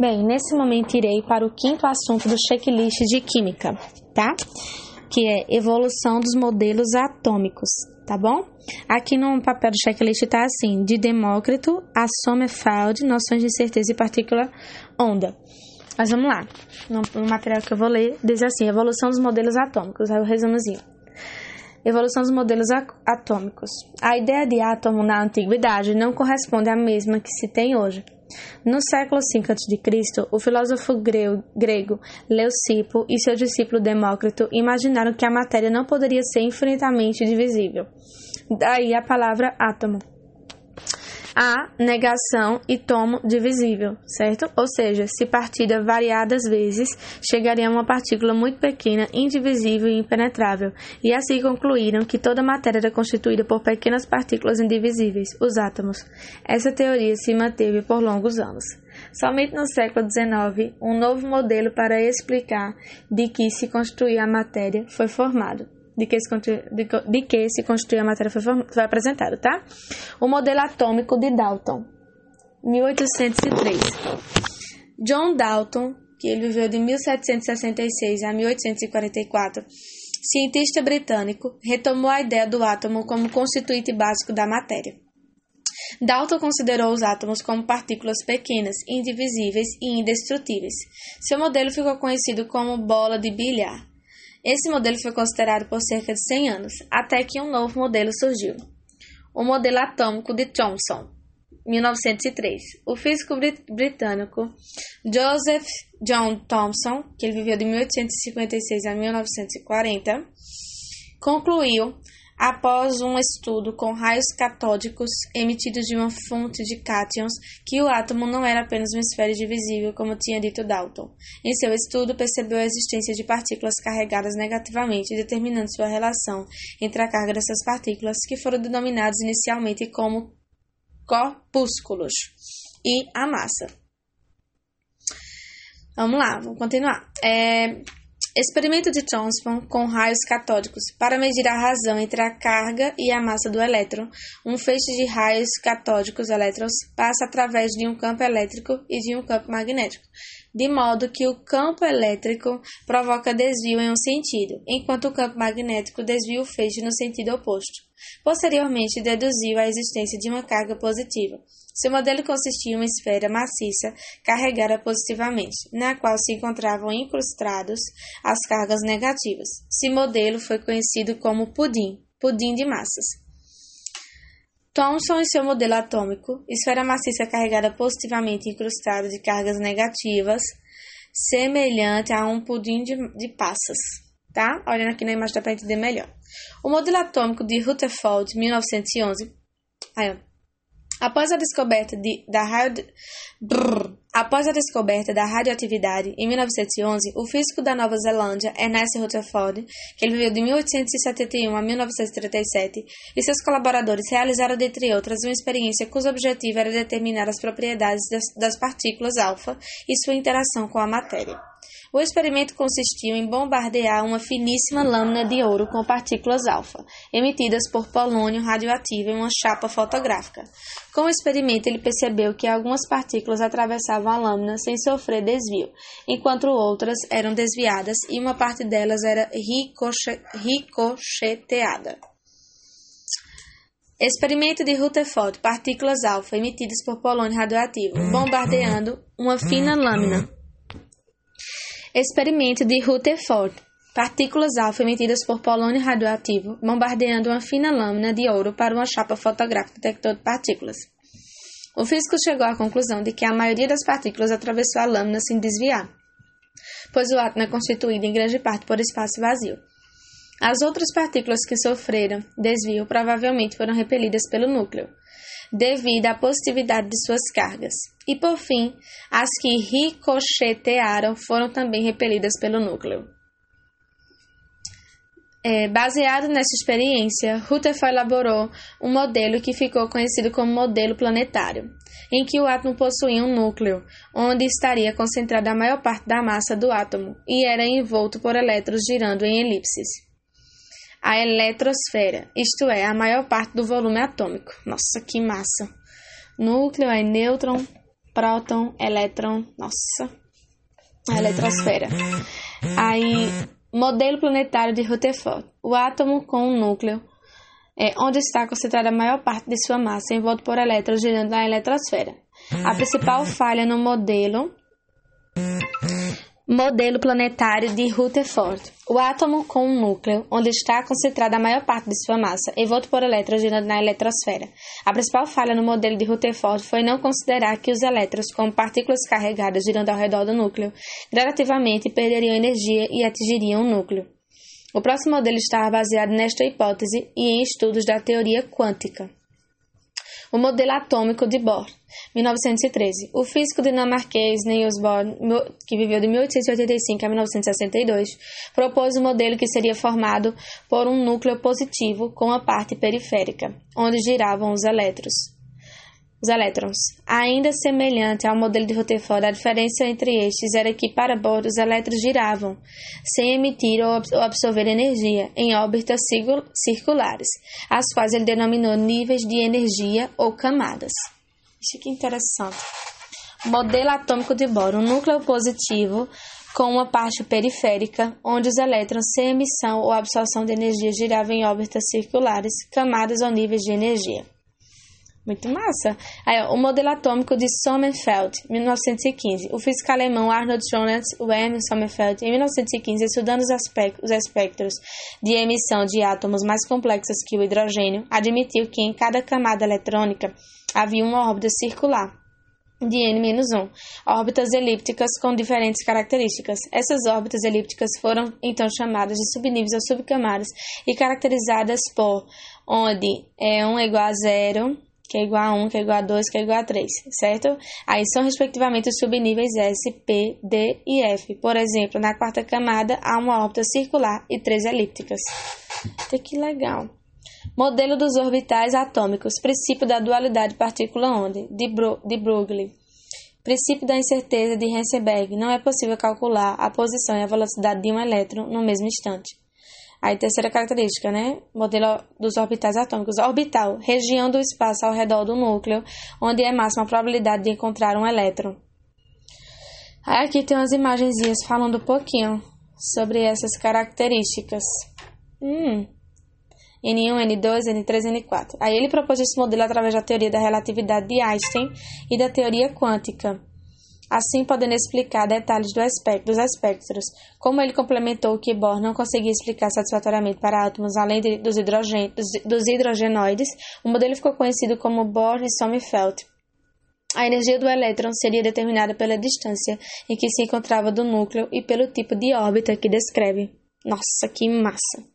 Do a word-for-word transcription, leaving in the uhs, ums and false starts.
Bem, nesse momento irei para o quinto assunto do checklist de química, tá? Que é evolução dos modelos atômicos, tá bom? Aqui no papel do checklist tá assim, de Demócrito a Sommerfeld, noções de certeza e partícula onda. Mas vamos lá, no, no material que eu vou ler, diz assim, evolução dos modelos atômicos, aí o resumozinho. Evolução dos modelos atômicos. A ideia de átomo na antiguidade não corresponde à mesma que se tem hoje. No século cinco antes de Cristo, o filósofo grego Leucipo e seu discípulo Demócrito imaginaram que a matéria não poderia ser infinitamente divisível. Daí a palavra átomo. A, negação e tomo divisível, certo? Ou seja, se partida variadas vezes, chegaria a uma partícula muito pequena, indivisível e impenetrável. E assim concluíram que toda matéria era constituída por pequenas partículas indivisíveis, os átomos. Essa teoria se manteve por longos anos. Somente no século dezenove, um novo modelo para explicar de que se constituía a matéria foi formado. De que, se, de, de que se construía a matéria foi, foi apresentado, tá? O modelo atômico de Dalton, mil oitocentos e três. John Dalton, que ele viveu de mil setecentos e sessenta e seis a mil oitocentos e quarenta e quatro, cientista britânico, retomou a ideia do átomo como constituinte básico da matéria. Dalton considerou os átomos como partículas pequenas, indivisíveis e indestrutíveis. Seu modelo ficou conhecido como bola de bilhar. Esse modelo foi considerado por cerca de cem anos, até que um novo modelo surgiu. O modelo atômico de Thomson, mil novecentos e três. O físico britânico Joseph John Thomson, que ele viveu de mil oitocentos e cinquenta e seis a mil novecentos e quarenta, concluiu, após um estudo com raios catódicos emitidos de uma fonte de cátions, que o átomo não era apenas uma esfera divisível, como tinha dito Dalton. Em seu estudo, percebeu a existência de partículas carregadas negativamente, determinando sua relação entre a carga dessas partículas, que foram denominadas inicialmente como corpúsculos, e a massa. Vamos lá, vamos continuar. É... Experimento de Thomson com raios catódicos. Para medir a razão entre a carga e a massa do elétron, um feixe de raios catódicos elétrons passa através de um campo elétrico e de um campo magnético, de modo que o campo elétrico provoca desvio em um sentido, enquanto o campo magnético desvia o feixe no sentido oposto. Posteriormente, deduziu a existência de uma carga positiva. Seu modelo consistia em uma esfera maciça carregada positivamente, na qual se encontravam incrustados as cargas negativas. Esse modelo foi conhecido como pudim, pudim de massas. Thomson e seu modelo atômico, esfera maciça carregada positivamente incrustada de cargas negativas, semelhante a um pudim de, de passas, tá? Olhando aqui na imagem dá para entender melhor. O modelo atômico de Rutherford, mil novecentos e onze, aí, ó. Após a descoberta de, da radio... Brrr. Após a descoberta da radioatividade, em mil novecentos e onze, o físico da Nova Zelândia, Ernest Rutherford, que ele viveu de mil oitocentos e setenta e um a mil novecentos e trinta e sete, e seus colaboradores realizaram, dentre outras, uma experiência cujo objetivo era determinar as propriedades das, das partículas alfa e sua interação com a matéria. O experimento consistiu em bombardear uma finíssima lâmina de ouro com partículas alfa, emitidas por polônio radioativo em uma chapa fotográfica. Com o experimento, ele percebeu que algumas partículas atravessavam a lâmina sem sofrer desvio, enquanto outras eram desviadas e uma parte delas era ricoche- ricocheteada. Experimento de Rutherford, partículas alfa emitidas por polônio radioativo, bombardeando uma fina lâmina. Experimento de Rutherford, partículas alfa emitidas por polônio radioativo, bombardeando uma fina lâmina de ouro para uma chapa fotográfica detector de partículas. O físico chegou à conclusão de que a maioria das partículas atravessou a lâmina sem desviar, pois o átomo é constituído em grande parte por espaço vazio. As outras partículas que sofreram desvio provavelmente foram repelidas pelo núcleo, devido à positividade de suas cargas. E, por fim, as que ricochetearam foram também repelidas pelo núcleo. É, baseado nessa experiência, Rutherford elaborou um modelo que ficou conhecido como modelo planetário, em que o átomo possuía um núcleo, onde estaria concentrada a maior parte da massa do átomo, e era envolto por elétrons girando em elipses. A eletrosfera, isto é, a maior parte do volume atômico. Nossa, que massa! Núcleo, aí nêutron, próton, elétron, nossa, a eletrosfera. Aí, modelo planetário de Rutherford. O átomo com um núcleo, é, onde está concentrada a maior parte de sua massa, envolto por elétrons girando na eletrosfera. A principal falha no modelo Modelo planetário de Rutherford. O átomo com um núcleo, onde está concentrada a maior parte de sua massa, envolto por elétrons girando na eletrosfera. A principal falha no modelo de Rutherford foi não considerar que os elétrons, como partículas carregadas girando ao redor do núcleo, gradativamente perderiam energia e atingiriam o núcleo. O próximo modelo estava baseado nesta hipótese e em estudos da teoria quântica. O modelo atômico de Bohr, mil novecentos e treze. O físico dinamarquês Niels Bohr, que viveu de mil oitocentos e oitenta e cinco a mil novecentos e sessenta e dois, propôs um modelo que seria formado por um núcleo positivo com a parte periférica, onde giravam os elétrons. Os elétrons. Ainda semelhante ao modelo de Rutherford, a diferença entre estes era que, para Bohr, os elétrons giravam, sem emitir ou absorver energia, em órbitas circulares, as quais ele denominou níveis de energia ou camadas. Isso que interessante. Modelo atômico de Bohr, um núcleo positivo com uma parte periférica, onde os elétrons, sem emissão ou absorção de energia, giravam em órbitas circulares, camadas ou níveis de energia. Muito massa. Aí, ó, o modelo atômico de Sommerfeld, mil novecentos e quinze. O físico alemão Arnold Jonas Wilhelm Sommerfeld, em mil novecentos e quinze, estudando os, aspectos, os espectros de emissão de átomos mais complexos que o hidrogênio, admitiu que em cada camada eletrônica havia uma órbita circular de N menos um, órbitas elípticas com diferentes características. Essas órbitas elípticas foram então chamadas de subníveis ou subcamadas e caracterizadas por onde é um é igual a zero, que é igual a um, que é igual a dois, que é igual a três, certo? Aí são respectivamente os subníveis S, P, D e F. Por exemplo, na quarta camada há uma órbita circular e três elípticas. Que legal. Modelo dos orbitais atômicos. Princípio da dualidade partícula-onda, de, Bro- de Broglie. Princípio da incerteza de Heisenberg. Não é possível calcular a posição e a velocidade de um elétron no mesmo instante. Aí, terceira característica, né? Modelo dos orbitais atômicos. Orbital, região do espaço ao redor do núcleo, onde é máxima a probabilidade de encontrar um elétron. Aí, aqui tem umas imagenzinhas falando um pouquinho sobre essas características. Hum... N um, N dois, N três, N quatro. Aí ele propôs esse modelo através da teoria da relatividade de Einstein e da teoria quântica, assim podendo explicar detalhes do aspecto, dos espectros. Como ele complementou o que Bohr não conseguia explicar satisfatoriamente para átomos além de, dos, hidrogen, dos, dos hidrogenoides, o modelo ficou conhecido como Bohr e Sommerfeld. A energia do elétron seria determinada pela distância em que se encontrava do núcleo e pelo tipo de órbita que descreve. Nossa, que massa!